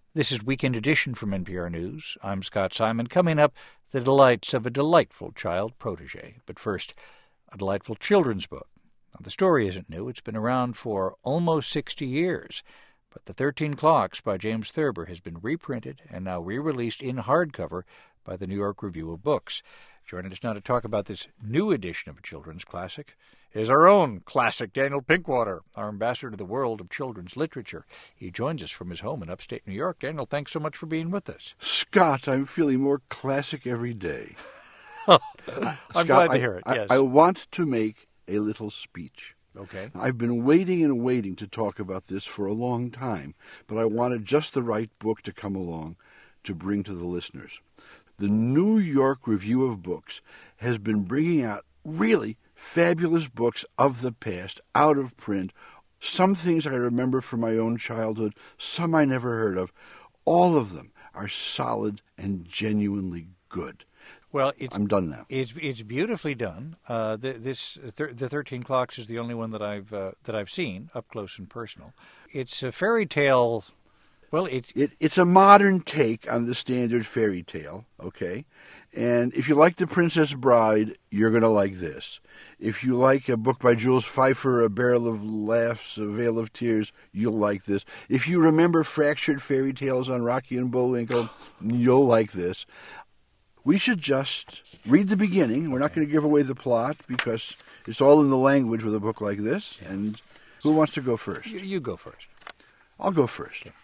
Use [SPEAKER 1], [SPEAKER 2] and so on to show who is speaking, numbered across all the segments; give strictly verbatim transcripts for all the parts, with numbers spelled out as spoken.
[SPEAKER 1] This is Weekend Edition from N P R News. I'm Scott Simon. Coming up, the delights of a delightful child protege. But first, a delightful children's book. Now, the story isn't new. It's been around for almost sixty years. But The Thirteen Clocks by James Thurber has been reprinted and now re-released in hardcover by the New York Review of Books. Joining us now to talk about this new edition of a children's classic is our own classic, Daniel Pinkwater, our ambassador to the world of children's literature. He joins us from his home in upstate New York. Daniel, thanks so much for being with us.
[SPEAKER 2] Scott, I'm feeling more classic every day.
[SPEAKER 1] I'm
[SPEAKER 2] Scott,
[SPEAKER 1] glad to
[SPEAKER 2] I,
[SPEAKER 1] hear it,
[SPEAKER 2] I,
[SPEAKER 1] yes.
[SPEAKER 2] I want to make a little speech.
[SPEAKER 1] Okay.
[SPEAKER 2] I've been waiting and waiting to talk about this for a long time, but I wanted just the right book to come along to bring to the listeners. The New York Review of Books has been bringing out really fabulous books of the past, out of print. Some things I remember from my own childhood, some I never heard of. All of them are solid and genuinely good.
[SPEAKER 1] Well, it's,
[SPEAKER 2] I'm done now.
[SPEAKER 1] It's it's beautifully done. Uh, the, this thir- the Thirteen Clocks is the only one that I've uh, that I've seen up close and personal. It's a fairy tale. Well, it's
[SPEAKER 2] it, it's a modern take on the standard fairy tale. Okay, and if you like The Princess Bride, you're going to like this. If you like a book by Jules Feiffer, A Barrel of Laughs, A Veil of Tears, you'll like this. If you remember fractured fairy tales on Rocky and Bullwinkle, you'll like this. We should just read the beginning. We're not going to give away the plot because it's all in the language with a book like this.
[SPEAKER 1] Yeah.
[SPEAKER 2] And who wants to go first?
[SPEAKER 1] You, you go first.
[SPEAKER 2] I'll go first. Okay.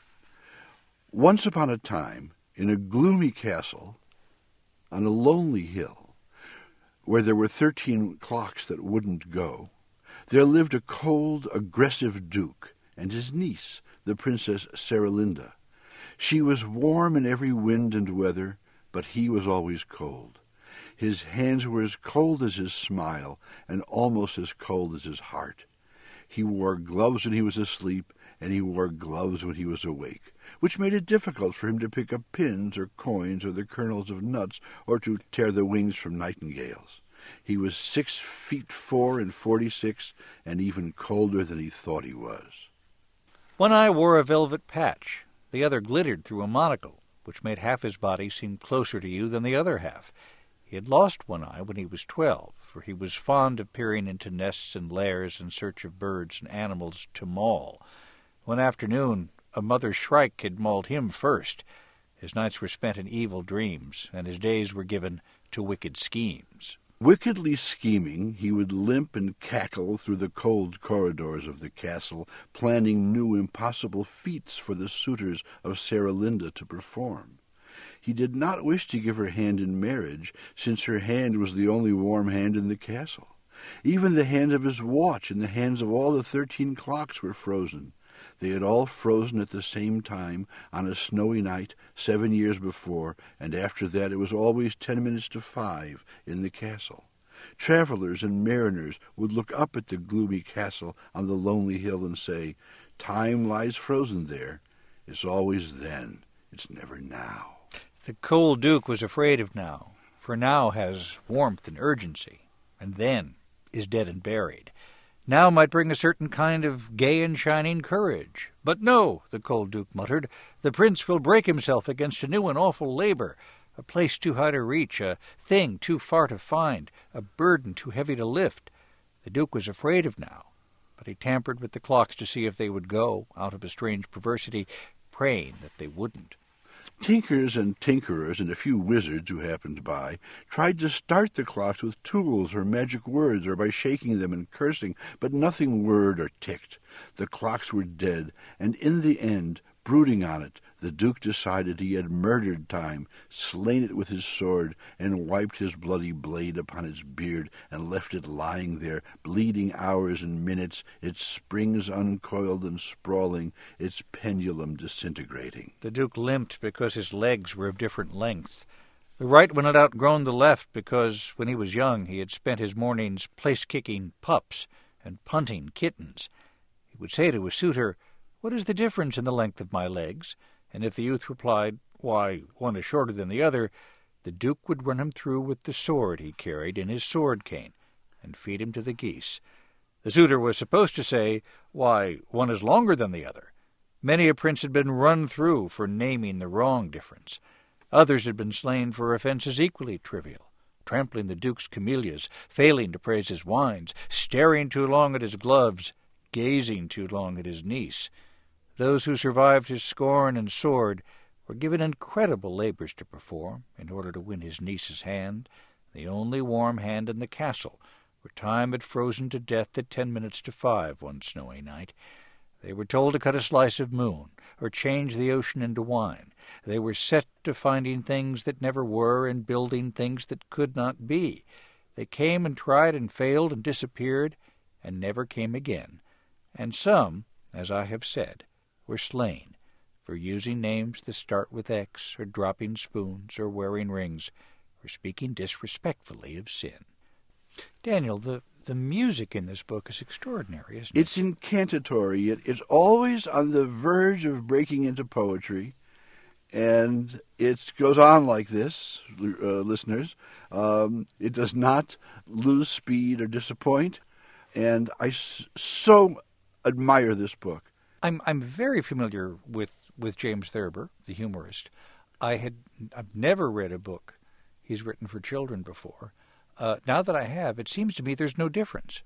[SPEAKER 2] Once upon a time, in a gloomy castle on a lonely hill, where there were thirteen clocks that wouldn't go, there lived a cold, aggressive duke and his niece, the Princess Saralinda. She was warm in every wind and weather, but he was always cold. His hands were as cold as his smile, and almost as cold as his heart. He wore gloves when he was asleep, and he wore gloves when he was awake, which made it difficult for him to pick up pins or coins or the kernels of nuts, or to tear the wings from nightingales. He was six feet four and forty-six, and even colder than he thought he was.
[SPEAKER 1] One eye wore a velvet patch, the other glittered through a monocle, which made half his body seem closer to you than the other half. He had lost one eye when he was twelve, for he was fond of peering into nests and lairs in search of birds and animals to maul. One afternoon, a mother shrike had mauled him first. His nights were spent in evil dreams, and his days were given to wicked schemes.
[SPEAKER 2] Wickedly scheming, he would limp and cackle through the cold corridors of the castle, planning new impossible feats for the suitors of Saralinda to perform. He did not wish to give her hand in marriage, since her hand was the only warm hand in the castle. Even the hand of his watch and the hands of all the thirteen clocks were frozen. They had all frozen at the same time on a snowy night seven years before, and after that it was always ten minutes to five in the castle. Travelers and mariners would look up at the gloomy castle on the lonely hill and say, "Time lies frozen there. It's always then. It's never now."
[SPEAKER 1] The cold duke was afraid of now, for now has warmth and urgency, and then is dead and buried. Now might bring a certain kind of gay and shining courage. But no, the cold duke muttered, the prince will break himself against a new and awful labor, a place too high to reach, a thing too far to find, a burden too heavy to lift. The duke was afraid of now, but he tampered with the clocks to see if they would go, out of a strange perversity, praying that they wouldn't.
[SPEAKER 2] Tinkers and tinkerers and a few wizards who happened by tried to start the clocks with tools or magic words or by shaking them and cursing, but nothing whirred or ticked. The clocks were dead, and in the end, brooding on it, the duke decided he had murdered time, slain it with his sword, and wiped his bloody blade upon its beard, and left it lying there, bleeding hours and minutes, its springs uncoiled and sprawling, its pendulum disintegrating.
[SPEAKER 1] The duke limped because his legs were of different lengths. The right one had outgrown the left because, when he was young, he had spent his mornings place-kicking pups and punting kittens. He would say to a suitor, "What is the difference in the length of my legs?" And if the youth replied, "Why, one is shorter than the other," the duke would run him through with the sword he carried in his sword cane and feed him to the geese. The suitor was supposed to say, "Why, one is longer than the other." Many a prince had been run through for naming the wrong difference. Others had been slain for offences equally trivial, trampling the duke's camellias, failing to praise his wines, staring too long at his gloves, gazing too long at his niece. Those who survived his scorn and sword were given incredible labours to perform in order to win his niece's hand, the only warm hand in the castle, where time had frozen to death at ten minutes to five one snowy night. They were told to cut a slice of moon, or change the ocean into wine. They were set to finding things that never were and building things that could not be. They came and tried and failed and disappeared and never came again. And some, as I have said, were slain for using names that start with X, or dropping spoons, or wearing rings, or speaking disrespectfully of sin. Daniel, the, the music in this book is extraordinary, isn't it?
[SPEAKER 2] It's incantatory. It, it's always on the verge of breaking into poetry, and it goes on like this, uh, listeners. Um, it does not lose speed or disappoint, and I s- so admire this book.
[SPEAKER 1] I'm I'm very familiar with, with James Thurber, the humorist. I had I've never read a book he's written for children before. Uh, now that I have, it seems to me there's no difference.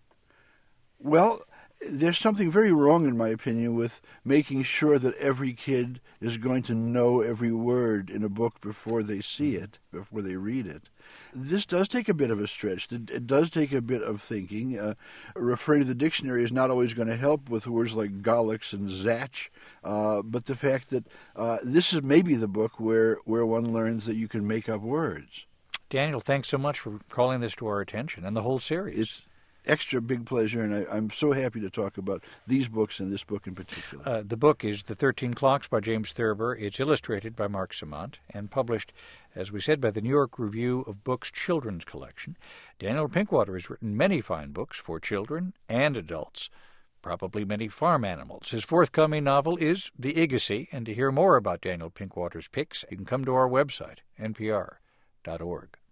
[SPEAKER 2] Well, there's something very wrong, in my opinion, with making sure that every kid is going to know every word in a book before they see it, before they read it. This does take a bit of a stretch. It does take a bit of thinking. Uh, referring to the dictionary is not always going to help with words like Gallix and Zatch, uh, but the fact that uh, this is maybe the book where, where one learns that you can make up words.
[SPEAKER 1] Daniel, thanks so much for calling this to our attention and the whole series.
[SPEAKER 2] It's extra big pleasure, and I, I'm so happy to talk about these books and this book in particular.
[SPEAKER 1] Uh, the book is The Thirteen Clocks by James Thurber. It's illustrated by Mark Simont and published, as we said, by the New York Review of Books Children's Collection. Daniel Pinkwater has written many fine books for children and adults, probably many farm animals. His forthcoming novel is The Igasy, and to hear more about Daniel Pinkwater's picks, you can come to our website, N P R dot org.